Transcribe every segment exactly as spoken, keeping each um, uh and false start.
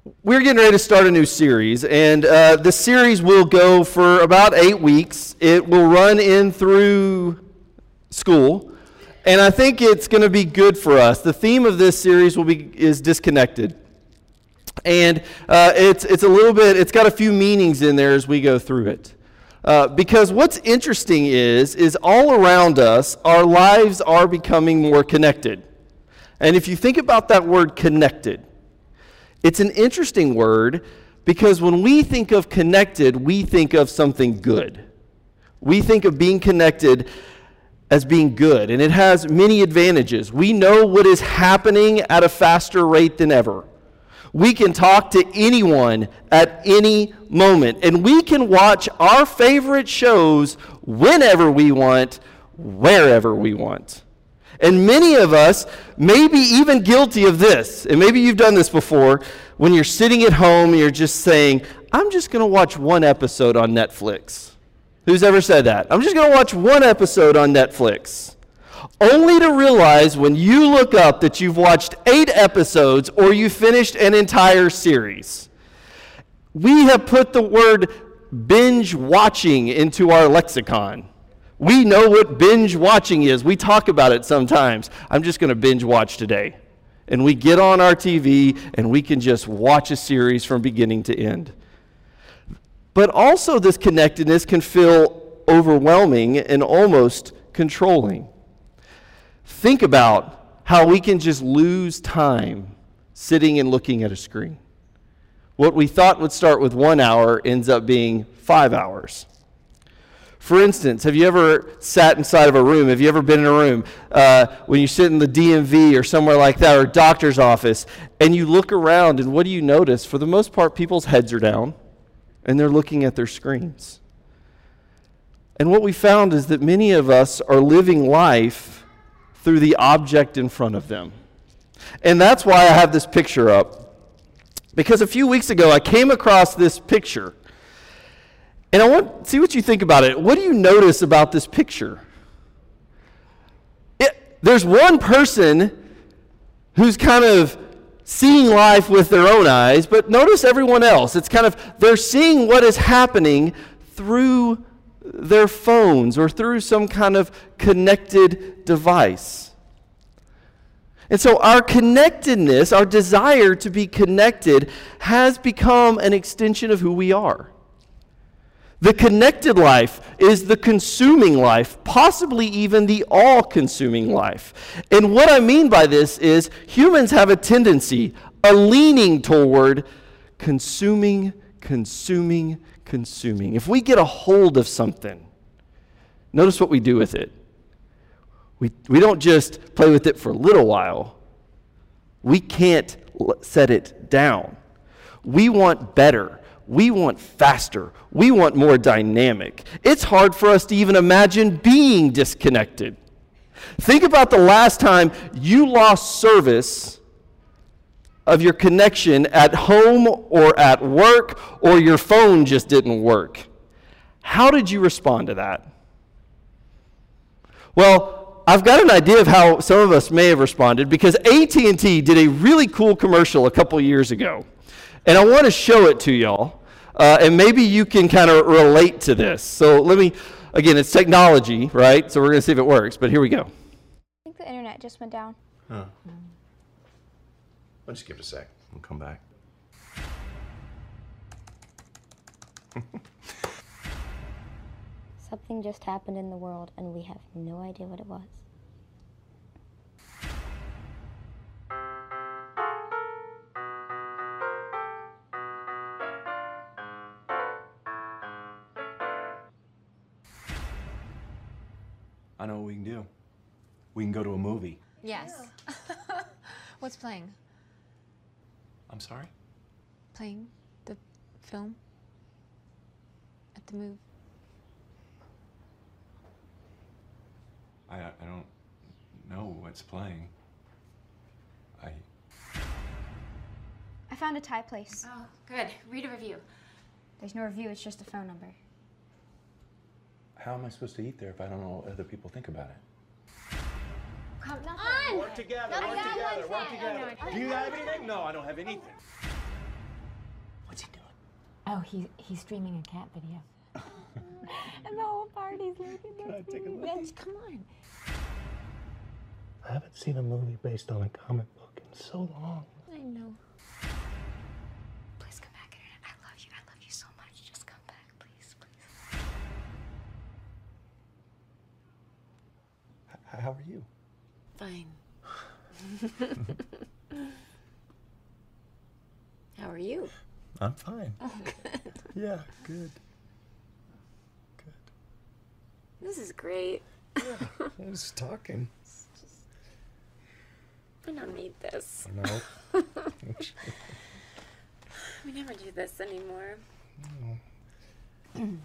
We're getting ready to start a new series, and uh, the series will go for about eight weeks. It will run in through school, and I think it's going to be good for us. The theme of this series will be is disconnected, and uh, it's it's a little bit. It's got a few meanings in there as we go through it. Uh, because what's interesting is is all around us, our lives are becoming more connected, and if you think about that word "connected," it's an interesting word because when we think of connected, we think of something good. We think of being connected as being good, and it has many advantages. We know what is happening at a faster rate than ever. We can talk to anyone at any moment, and we can watch our favorite shows whenever we want, wherever we want. And many of us may be even guilty of this. And maybe you've done this before when you're sitting at home and you're just saying, I'm just going to watch one episode on Netflix. Who's ever said that? I'm just going to watch one episode on Netflix. Only to realize when you look up that you've watched eight episodes or you finished an entire series. We have put the word binge watching into our lexicon. We know what binge watching is. We talk about it sometimes. I'm just going to binge watch today. And we get on our T V and we can just watch a series from beginning to end. But also this connectedness can feel overwhelming and almost controlling. Think about how we can just lose time sitting and looking at a screen. What we thought would start with one hour ends up being five hours. For instance, have you ever sat inside of a room? Have you ever been in a room uh, when you sit in the D M V or somewhere like that, or a doctor's office, and you look around, and what do you notice? For the most part, people's heads are down, and they're looking at their screens. And what we found is that many of us are living life through the object in front of them. And that's why I have this picture up. Because a few weeks ago, I came across this picture. And I want to see what you think about it. What do you notice about this picture? It, there's one person who's kind of seeing life with their own eyes, but notice everyone else. It's kind of, they're seeing what is happening through their phones or through some kind of connected device. And so our connectedness, our desire to be connected, has become an extension of who we are. The connected life is the consuming life, possibly even the all-consuming life. And what I mean by this is humans have a tendency, a leaning toward consuming, consuming, consuming. If we get a hold of something, notice what we do with it. We, we don't just play with it for a little while. We can't l- set it down. We want better. We want faster. We want more dynamic. It's hard for us to even imagine being disconnected. Think about the last time you lost service of your connection at home or at work, or your phone just didn't work. How did you respond to that? Well, I've got an idea of how some of us may have responded because A T and T did a really cool commercial a couple years ago. And I want to show it to y'all, uh, and maybe you can kind of relate to this. So let me, again, it's technology, right? So we're going to see if it works, but here we go. I think the internet just went down. Huh. I'll just give it a sec. We'll come back. Something just happened in the world, and we have no idea what it was. I know what we can do. We can go to a movie. Yes. What's playing? I'm sorry? Playing the film at the movie. I, I don't know what's playing. I... I found a Thai place. Oh, good. Read a review. There's no review, it's just a phone number. How am I supposed to eat there if I don't know what other people think about it? Come on! Work together, No, work I got together, one work thing. together. Oh, no, Do you have anything? No, I don't have anything. Oh, he, he's streaming a cat video. And the whole party's looking at take a look? Bitch, come on. I haven't seen a movie based on a comic book in so long. I know. Please come back, Internet. I love you. I love you so much. Just come back, please, please. H- how are you? Fine. How are you? I'm fine. Oh, good. Yeah, good. Good. This is great. Yeah, I was talking. We don't need this. No. We never do this anymore. I'm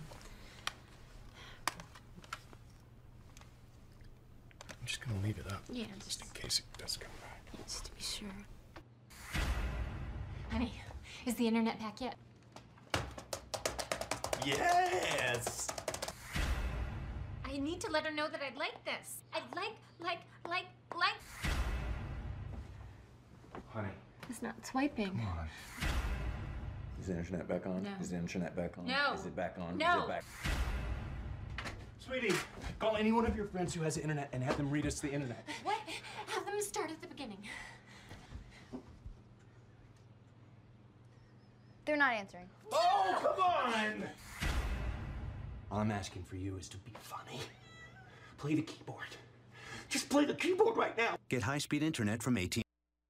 just gonna leave it up. Yeah, Just just, in case it does come back. just to be sure. Honey, is the internet back yet? Yes! I need to let her know that I'd like this. I'd like, like, like, like. Honey, It's not swiping. come on. Is the internet back on? No. Is the internet back on? No. Is it back on? No. Is it back? Sweetie, call any one of your friends who has the internet and have them read us the internet. What? Have them start at the beginning. They're not answering. Oh, come on! All I'm asking for you is to be funny. Play the keyboard. Just play the keyboard right now. Get high-speed internet from A T and T.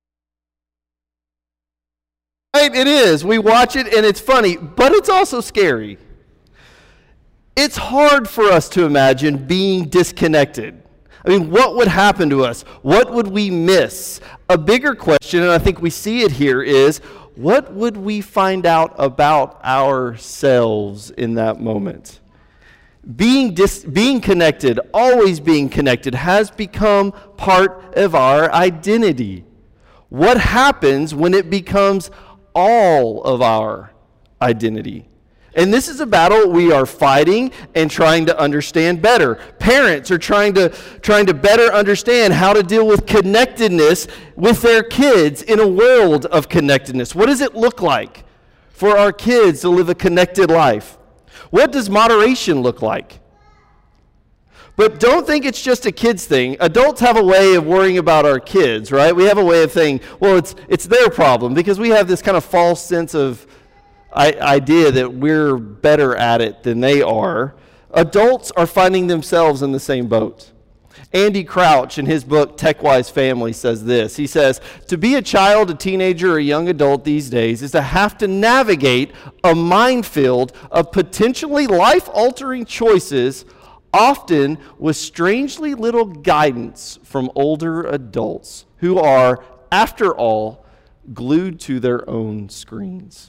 Right, it is. We watch it and it's funny, but it's also scary. It's hard for us to imagine being disconnected. I mean, what would happen to us? What would we miss? A bigger question, and I think we see it here, is what would we find out about ourselves in that moment? Being dis- being connected, always being connected, has become part of our identity. What happens when it becomes all of our identity? And this is a battle we are fighting and trying to understand better. Parents are trying to trying to better understand how to deal with connectedness with their kids in a world of connectedness. What does it look like for our kids to live a connected life? What does moderation look like? But don't think it's just a kids thing. Adults have a way of worrying about our kids, right? We have a way of saying, well, it's it's their problem, because we have this kind of false sense of I, idea that we're better at it than they are. Adults are finding themselves in the same boat. Andy Crouch, in his book TechWise Family, says this. He says, to be a child, a teenager, or a young adult these days is to have to navigate a minefield of potentially life-altering choices, often with strangely little guidance from older adults who are, after all, glued to their own screens.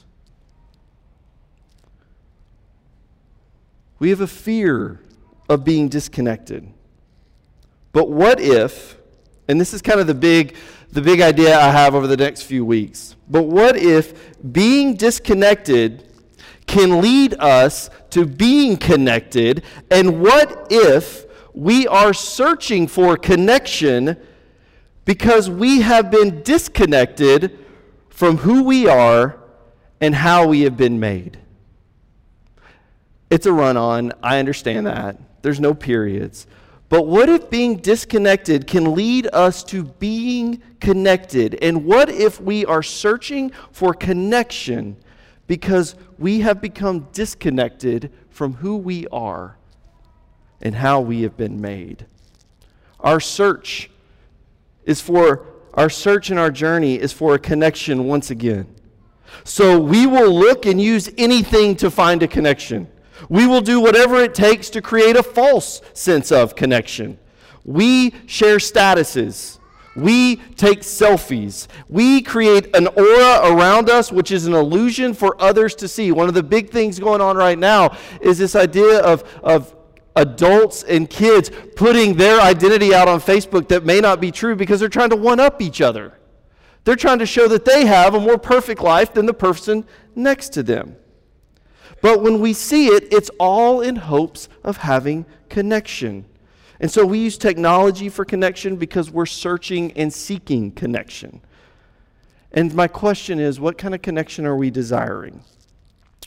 We have a fear of being disconnected. But what if, and this is kind of the big, the big idea I have over the next few weeks, but what if being disconnected can lead us to being connected, and what if we are searching for connection because we have been disconnected from who we are and how we have been made? It's a run-on. I understand that. There's no periods. But what if being disconnected can lead us to being connected? And what if we are searching for connection because we have become disconnected from who we are and how we have been made? Our search is for, our search and our journey is for a connection once again. So we will look and use anything to find a connection. We will do whatever it takes to create a false sense of connection. We share statuses. We take selfies. We create an aura around us, which is an illusion for others to see. One of the big things going on right now is this idea of, of adults and kids putting their identity out on Facebook that may not be true because they're trying to one-up each other. They're trying to show that they have a more perfect life than the person next to them. But when we see it, it's all in hopes of having connection. And so we use technology for connection because we're searching and seeking connection. And my question is, what kind of connection are we desiring?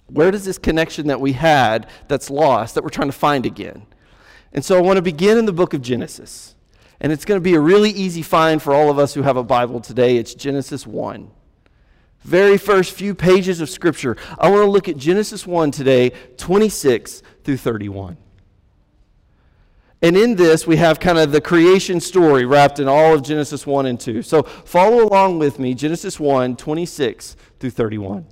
Where does this connection that we had that's lost, that we're trying to find again? And so I want to begin in the book of Genesis. And it's going to be a really easy find for all of us who have a Bible today. It's Genesis one. Very first few pages of Scripture. I want to look at Genesis one today, twenty-six through thirty-one. And in this, we have kind of the creation story wrapped in all of Genesis one and two. So follow along with me, Genesis one, twenty-six through thirty-one.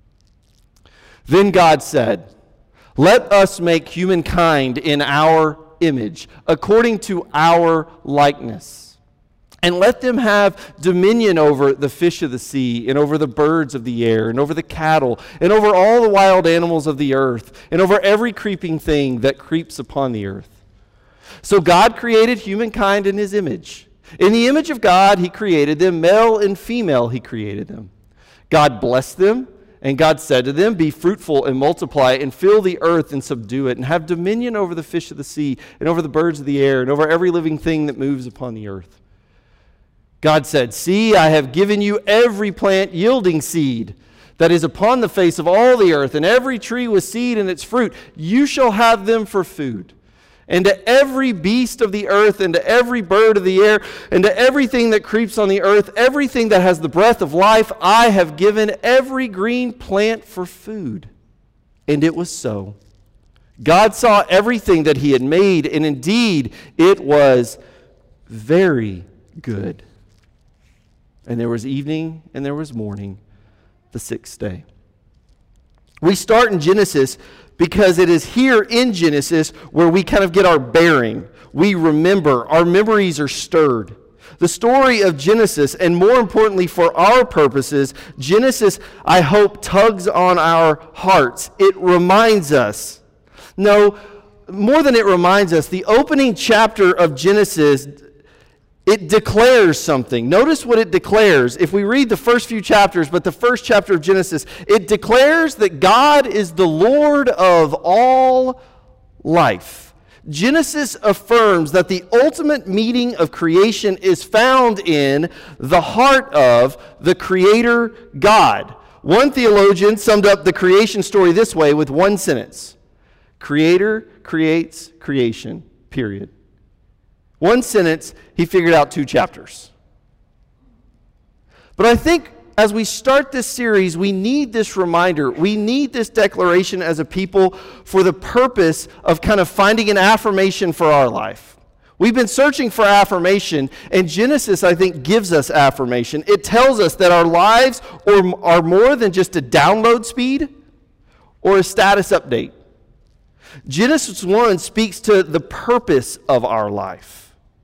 Then God said, "Let us make humankind in our image, according to our likeness. And let them have dominion over the fish of the sea, and over the birds of the air, and over the cattle, and over all the wild animals of the earth, and over every creeping thing that creeps upon the earth." So God created humankind in his image. In the image of God, he created them. Male and female, he created them. God blessed them, and God said to them, "Be fruitful and multiply, and fill the earth and subdue it, and have dominion over the fish of the sea, and over the birds of the air, and over every living thing that moves upon the earth." God said, "See, I have given you every plant yielding seed that is upon the face of all the earth, and every tree with seed in its fruit. You shall have them for food. And to every beast of the earth, and to every bird of the air, and to everything that creeps on the earth, everything that has the breath of life, I have given every green plant for food." And it was so. God saw everything that he had made, and indeed it was very good. And there was evening, and there was morning, the sixth day. We start in Genesis because it is here in Genesis where we kind of get our bearing. We remember. Our memories are stirred. The story of Genesis, and more importantly for our purposes, Genesis, I hope, tugs on our hearts. It reminds us. No, more than it reminds us, the opening chapter of Genesis, it declares something. Notice what it declares. If we read the first few chapters, but the first chapter of Genesis, it declares that God is the Lord of all life. Genesis affirms that the ultimate meaning of creation is found in the heart of the Creator God. One theologian summed up the creation story this way with one sentence: Creator creates creation, period. One sentence, he figured out two chapters. But I think as we start this series, we need this reminder. We need this declaration as a people for the purpose of kind of finding an affirmation for our life. We've been searching for affirmation, and Genesis, I think, gives us affirmation. It tells us that our lives are more than just a download speed or a status update. Genesis one speaks to the purpose of our life.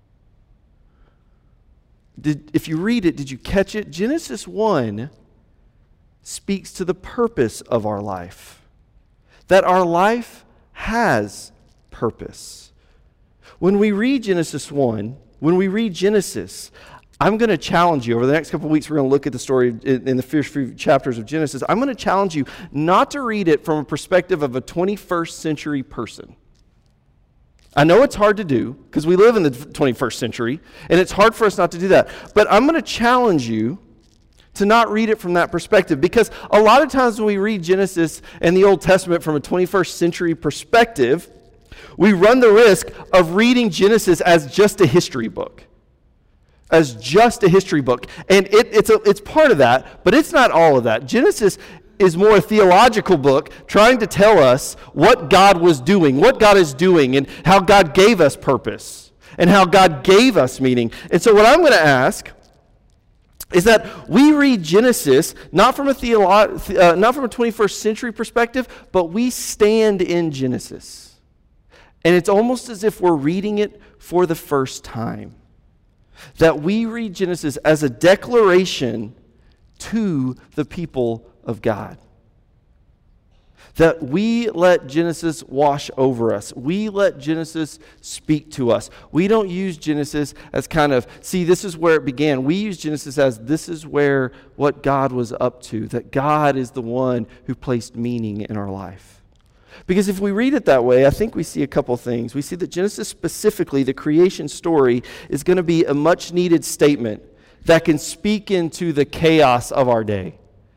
Did, if you read it, did you catch it? Genesis one speaks to the purpose of our life. That our life has purpose. When we read Genesis one, when we read Genesis, I'm going to challenge you. Over the next couple of weeks, we're going to look at the story in, in the first few chapters of Genesis. I'm going to challenge you not to read it from a perspective of a twenty-first century person. I know it's hard to do because we live in the twenty-first century, and it's hard for us not to do that. But I'm going to challenge you to not read it from that perspective, because a lot of times when we read Genesis and the Old Testament from a twenty-first century perspective, we run the risk of reading Genesis as just a history book. As just a history book. And it, it's, a, it's part of that, but it's not all of that. Genesis is more a theological book trying to tell us what God was doing, what God is doing, and how God gave us purpose, and how God gave us meaning. And so what I'm going to ask is that we read Genesis not from a theolo- uh, not from a twenty-first century perspective, but we stand in Genesis. And it's almost as if we're reading it for the first time. That we read Genesis as a declaration to the people of God. That we let Genesis wash over us. We let Genesis speak to us. We don't use Genesis as kind of, see, this is where it began. We use Genesis as this is where what God was up to. That God is the one who placed meaning in our life. Because if we read it that way, I think we see a couple things. We see that Genesis specifically, the creation story, is going to be a much needed statement that can speak into the chaos of our day.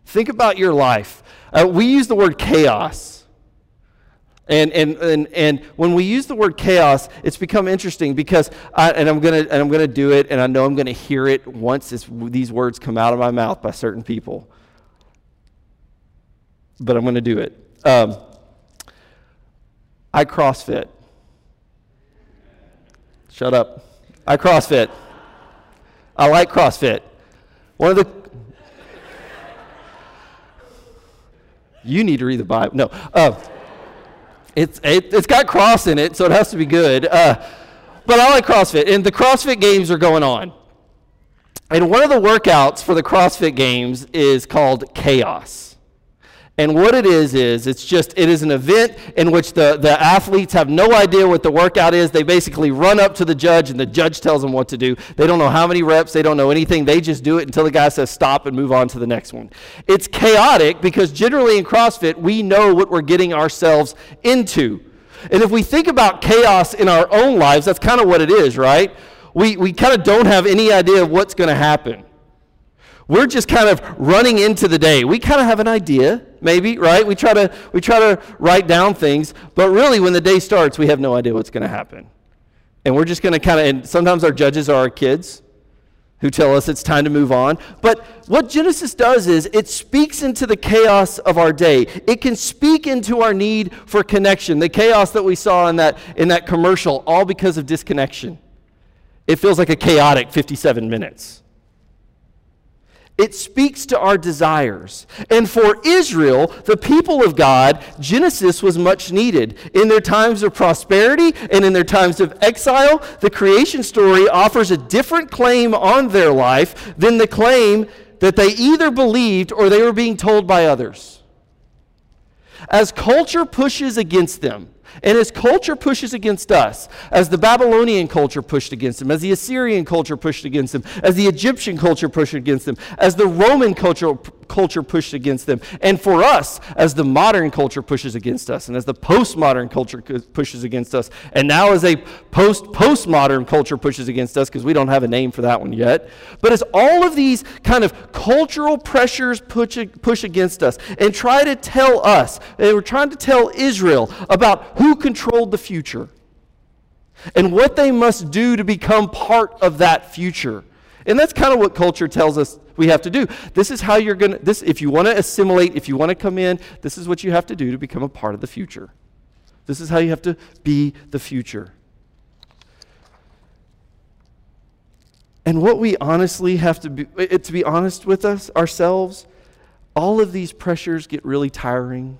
Think about your life. Uh, we use the word chaos. And, and and and when we use the word chaos, it's become interesting because, I, and I'm gonna and I'm gonna do it, and I know I'm gonna hear it once this, these words come out of my mouth by certain people. But I'm gonna do it. Um, I CrossFit. Shut up. I CrossFit. I like CrossFit. One of the you need to read the Bible. No. Uh, It's it, it's got cross in it, so it has to be good. Uh, but I like CrossFit, and the CrossFit Games are going on. And one of the workouts for the CrossFit Games is called Chaos. And what it is is it's just it is an event in which the, the athletes have no idea what the workout is. They basically run up to the judge, and the judge tells them what to do. They don't know how many reps. They don't know anything. They just do it until the guy says stop and move on to the next one. It's chaotic because generally in CrossFit, we know what we're getting ourselves into. And if we think about chaos in our own lives, that's kind of what it is, right? We, we kind of don't have any idea of what's going to happen. We're just kind of running into the day. We kind of have an idea, maybe, right? We try to we try to write down things, but really when the day starts, we have no idea what's going to happen. And we're just going to kind of, and sometimes our judges are our kids who tell us it's time to move on. But what Genesis does is it speaks into the chaos of our day. It can speak into our need for connection, the chaos that we saw in that in that commercial, all because of disconnection. It feels like a chaotic fifty-seven minutes. It speaks to our desires. And for Israel, the people of God, Genesis was much needed. In their times of prosperity and in their times of exile, the creation story offers a different claim on their life than the claim that they either believed or they were being told by others. As culture pushes against them, and as culture pushes against us, as the Babylonian culture pushed against them, as the Assyrian culture pushed against them, as the Egyptian culture pushed against them, as the Roman culture, culture pushed against them, and for us, as the modern culture pushes against us, and as the postmodern culture pushes against us, and now as a post-postmodern culture pushes against us, because we don't have a name for that one yet, but as all of these kind of cultural pressures push, push against us and try to tell us, they were trying to tell Israel about who controlled the future and what they must do to become part of that future. And that's kind of what culture tells us we have to do. This is how you're going to, this, if you want to assimilate, if you want to come in, this is what you have to do to become a part of the future. This is how you have to be the future. And what we honestly have to be, to be honest with us, ourselves, all of these pressures get really tiring.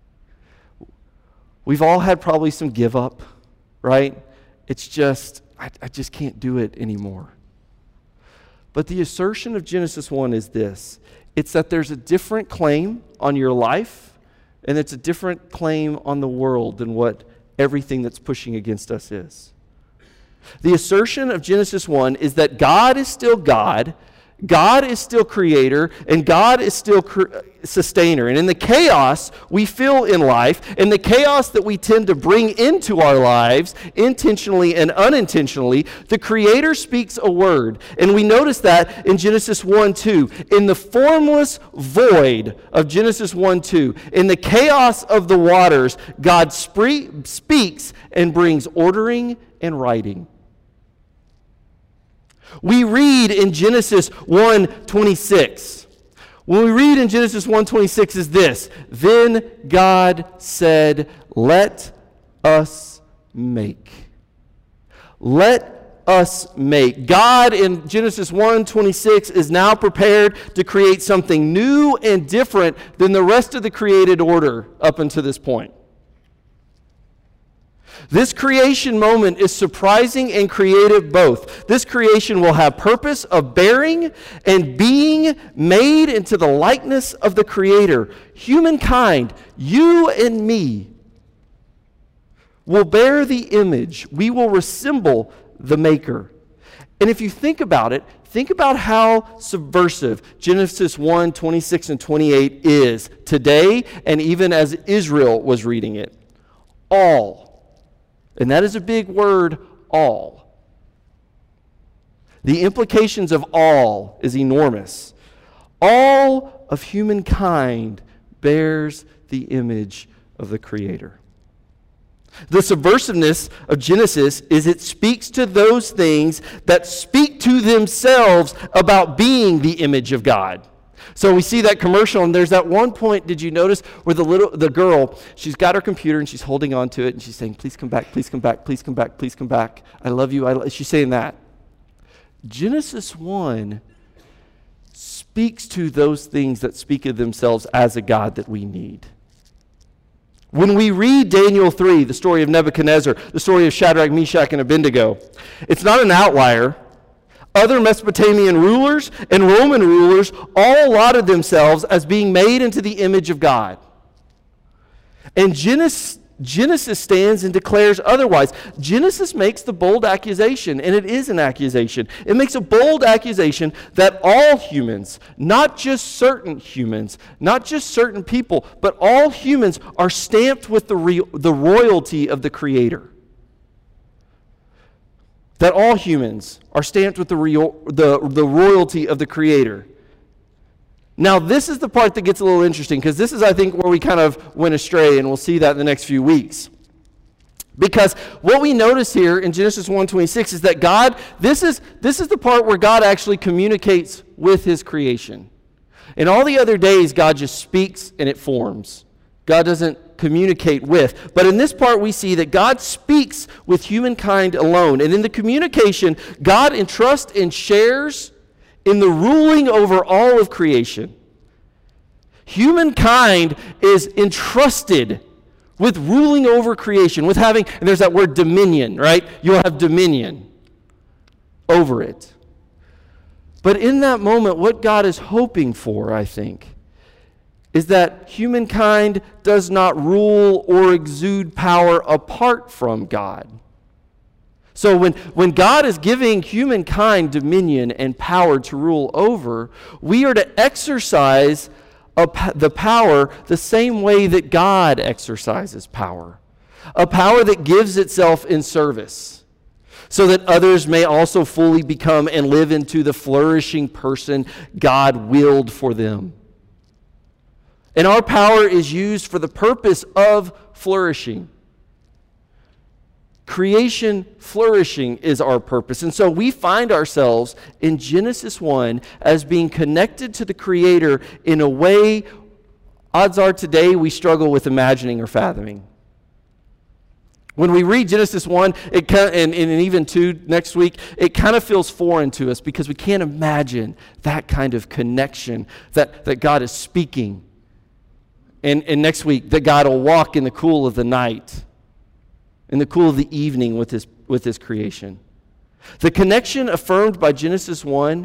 We've all had probably some give up, right? It's just, I, I just can't do it anymore. But the assertion of Genesis one is this. It's that there's a different claim on your life, and it's a different claim on the world than what everything that's pushing against us is. The assertion of Genesis one is that God is still God, God is still creator, and God is still cr- sustainer. And in the chaos we feel in life, in the chaos that we tend to bring into our lives, intentionally and unintentionally, the Creator speaks a word. And we notice that in Genesis one two. In the formless void of Genesis one two, in the chaos of the waters, God spree- speaks and brings ordering and writing. We read in Genesis one twenty-six. When we read in Genesis one twenty-six is this: then God said, let us make. Let us make. God in Genesis one twenty-six is now prepared to create something new and different than the rest of the created order up until this point. This creation moment is surprising and creative both. This creation will have purpose of bearing and being made into the likeness of the Creator. Humankind, you and me, will bear the image. We will resemble the Maker. And if you think about it, think about how subversive Genesis one twenty-six and twenty-eight is today, and even as Israel was reading it. All. And that is a big word, all. The implications of all is enormous. All of humankind bears the image of the Creator. The subversiveness of Genesis is it speaks to those things that speak to themselves about being the image of God. So we see that commercial, and there's that one point, did you notice, where the little the girl, she's got her computer and she's holding on to it and she's saying, please come back, please come back, please come back, please come back. I love you. I lo-. She's saying that. Genesis one speaks to those things that speak of themselves as a God that we need. When we read Daniel three, the story of Nebuchadnezzar, the story of Shadrach, Meshach, and Abednego, it's not an outlier. Other Mesopotamian rulers and Roman rulers all lauded themselves as being made into the image of God. And Genesis, Genesis stands and declares otherwise. Genesis makes the bold accusation, and it is an accusation. It makes a bold accusation that all humans, not just certain humans, not just certain people, but all humans are stamped with the, re- the royalty of the Creator. That all humans are stamped with the, real, the, the royalty of the Creator. Now, this is the part that gets a little interesting, because this is, I think, where we kind of went astray, and we'll see that in the next few weeks. Because what we notice here in Genesis one twenty-six is that God, this is, this is the part where God actually communicates with His creation. In all the other days, God just speaks and it forms. God doesn't communicate with. But in this part, we see that God speaks with humankind alone. And in the communication, God entrusts and shares in the ruling over all of creation. Humankind is entrusted with ruling over creation, with having, and there's that word dominion, right? You'll have dominion over it. But in that moment, what God is hoping for, I think, is that humankind does not rule or exude power apart from God. So when, when God is giving humankind dominion and power to rule over, we are to exercise a, the power the same way that God exercises power. A power that gives itself in service, so that others may also fully become and live into the flourishing person God willed for them. And our power is used for the purpose of flourishing. Creation flourishing is our purpose. And so we find ourselves in Genesis one as being connected to the Creator in a way, odds are today, we struggle with imagining or fathoming. When we read Genesis one it kind of, and, and even two next week, it kind of feels foreign to us because we can't imagine that kind of connection that, that God is speaking. And, and next week, that God will walk in the cool of the night, in the cool of the evening with his, with his creation. The connection affirmed by Genesis one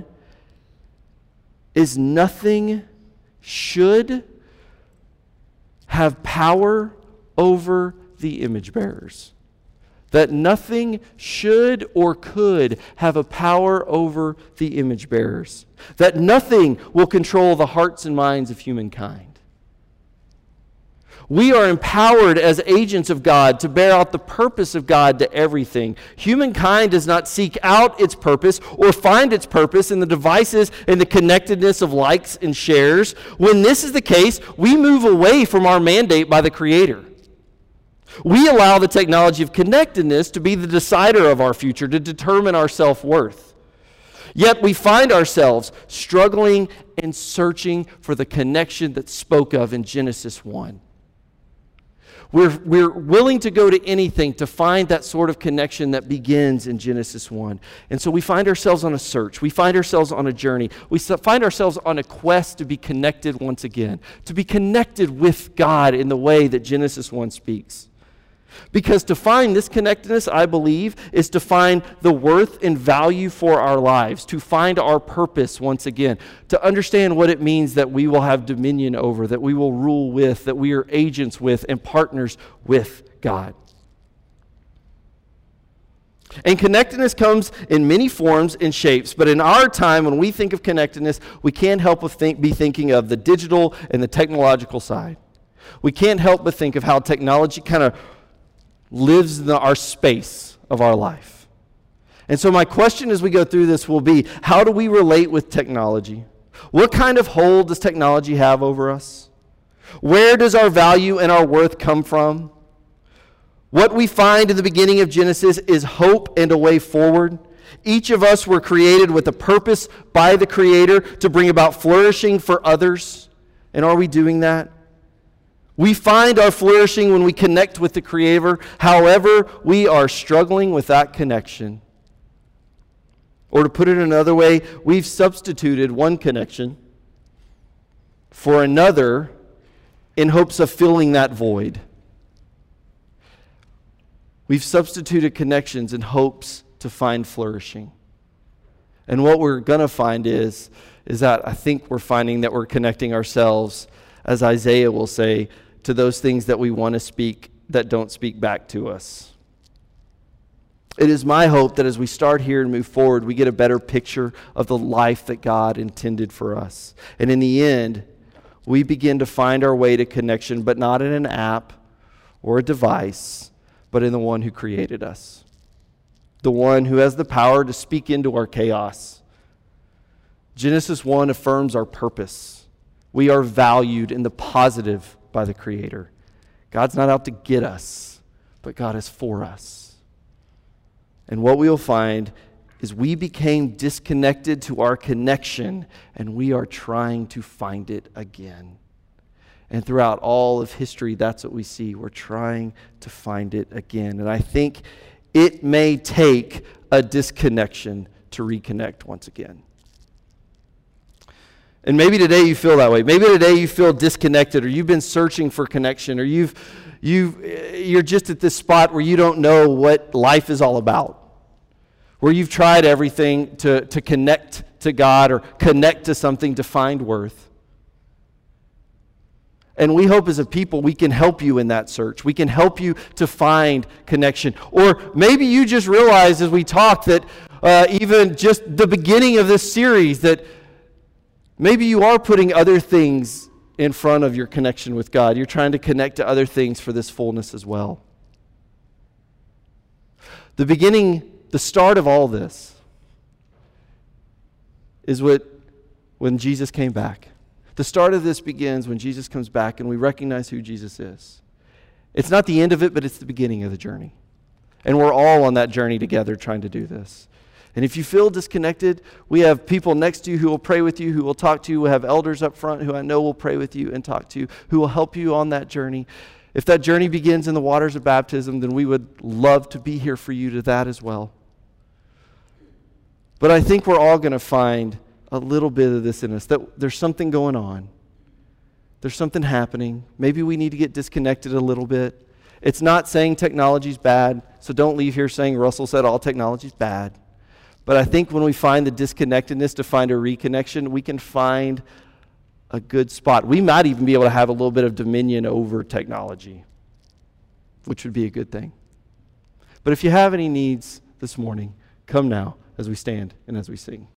is nothing should have power over the image bearers. That nothing should or could have a power over the image bearers. That nothing will control the hearts and minds of humankind. We are empowered as agents of God to bear out the purpose of God to everything. Humankind does not seek out its purpose or find its purpose in the devices and the connectedness of likes and shares. When this is the case, we move away from our mandate by the Creator. We allow the technology of connectedness to be the decider of our future, to determine our self-worth. Yet we find ourselves struggling and searching for the connection that's spoke of in Genesis one. We're, we're willing to go to anything to find that sort of connection that begins in Genesis one. And so we find ourselves on a search. We find ourselves on a journey. We find ourselves on a quest to be connected once again, to be connected with God in the way that Genesis one speaks. Because to find this connectedness, I believe, is to find the worth and value for our lives, to find our purpose once again, to understand what it means that we will have dominion over, that we will rule with, that we are agents with and partners with God. And connectedness comes in many forms and shapes, but in our time, when we think of connectedness, we can't help but think, be thinking of the digital and the technological side. We can't help but think of how technology kind of lives in the, our space of our life. And so my question as we go through this will be, how do we relate with technology? What kind of hold does technology have over us? Where does our value and our worth come from? What we find in the beginning of Genesis is hope and a way forward. Each of us were created with a purpose by the Creator to bring about flourishing for others. And are we doing that? We find our flourishing when we connect with the Creator. However, we are struggling with that connection. Or to put it another way, we've substituted one connection for another in hopes of filling that void. We've substituted connections in hopes to find flourishing. And what we're going to find is, is that I think we're finding that we're connecting ourselves, as Isaiah will say, to those things that we want to speak that don't speak back to us. It is my hope that as we start here and move forward, we get a better picture of the life that God intended for us. And in the end, we begin to find our way to connection, but not in an app or a device, but in the one who created us. The one who has the power to speak into our chaos. Genesis one affirms our purpose. We are valued in the positive by the Creator. God's not out to get us, but God is for us. And what we will find is we became disconnected to our connection, and we are trying to find it again. And throughout all of history, that's what we see. We're trying to find it again. And I think it may take a disconnection to reconnect once again. And maybe today you feel that way. Maybe today you feel disconnected, or you've been searching for connection, or you've You've, you're just at this spot where you don't know what life is all about, where you've tried everything to, to connect to God or connect to something to find worth. And we hope as a people we can help you in that search. We can help you to find connection. Or maybe you just realize as we talk that uh, even just the beginning of this series that maybe you are putting other things in front of your connection with God. You're trying to connect to other things for this fullness as well. The beginning, the start of all this is what when Jesus came back. The start of this begins when Jesus comes back and we recognize who Jesus is. It's not the end of it, but it's the beginning of the journey. And we're all on that journey together trying to do this. And if you feel disconnected, we have people next to you who will pray with you, who will talk to you. We have elders up front who I know will pray with you and talk to you, who will help you on that journey. If that journey begins in the waters of baptism, then we would love to be here for you to that as well. But I think we're all going to find a little bit of this in us, that there's something going on. There's something happening. Maybe we need to get disconnected a little bit. It's not saying technology's bad, so don't leave here saying Russell said all technology's bad. But I think when we find the disconnectedness to find a reconnection, we can find a good spot. We might even be able to have a little bit of dominion over technology, which would be a good thing. But if you have any needs this morning, come now as we stand and as we sing.